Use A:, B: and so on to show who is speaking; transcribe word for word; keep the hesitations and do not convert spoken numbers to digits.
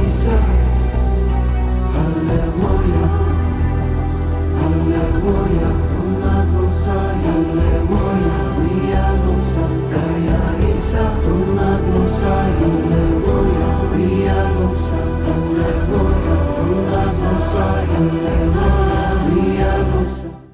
A: Isa, Aleluia, Aleluia, Tuhan Nusa, Aleluia, Ria Nusa, Daya Isa, Tuhan Nusa, Aleluia, Ria Nusa, Aleluia, Tuhan Nusa, Aleluia, Ria Nusa.